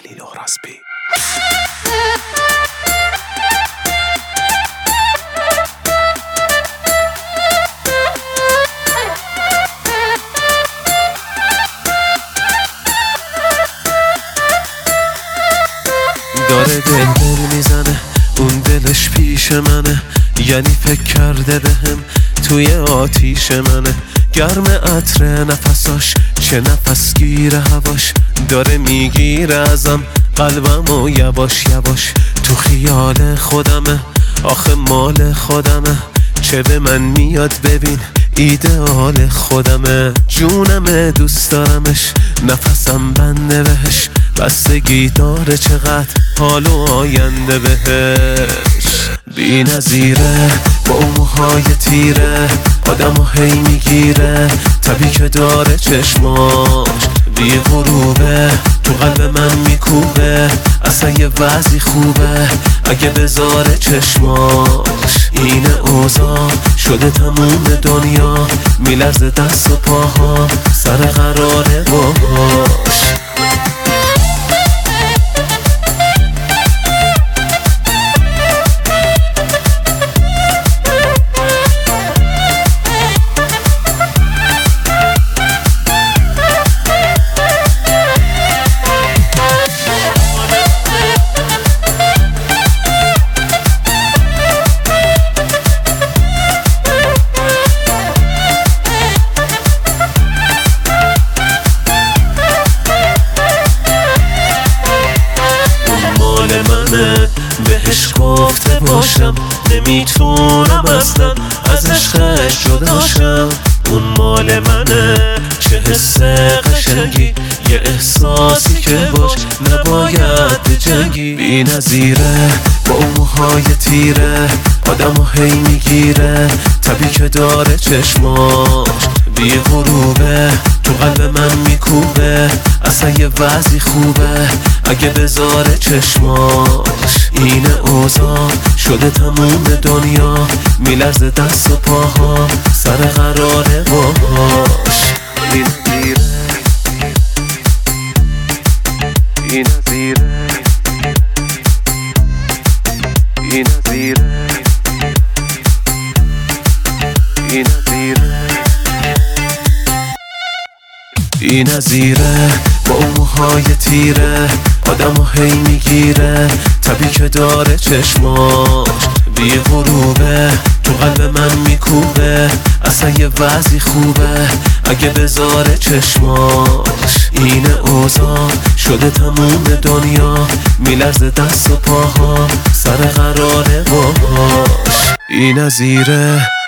خلیل اورازبی. داره دل میزنه، اون دلش پیش منه، یعنی فکر کرده بهم توی آتیش منه. گرم عطر نفساش، چه نفس گیره هواش، داره میگیره ازم قلبم و یواش یواش. تو خیال خودمه، آخه مال خودمه، چه به من میاد ببین ایدئال خودمه. جونمه دوست دارمش، نفسم بنده بهش، بستگی داره چقدر حال و آینده بهش. بی نظیره با اون موهای تیره، آدمو هی میگیره، طبی که داره چشماش بی غروبه، تو قلب من میکوبه، اصلا یه وضعی خوبه اگه بذاره چشماش. این اوضاع شده تموم دنیا، میلرزه دست و پاها، سر قراره باش. بهش گفته باشم نمیتونم اصلا از عشقش جداشم. اون مال منه، چه حس قشنگی، یه احساسی که باش نباید بجنگی. بی نظیره با اون موهای تیره، آدمو هی میگیره، طبی که داره چشماش بی غروبه، تو قلب من میکوبه، اصلا یه وضعی خوبه اگه بذاره چشماش. این اوضاع شده تموم دنیا، میلرزه دست و پاها، سر قراره باش. این نظیره، این نظیره، این نظیره، این نظیره، این نظیره با اون موهای تیره، آدمو هی میگیره، طبی که داره چشماش بی غروبه، تو قلب من میکوبه، اصلا یه وضعی خوبه اگه بذاره چشماش. این اوضاع شده تموم دنیا، میلرزه دست و پاها، سر قراره باش. این نظیره.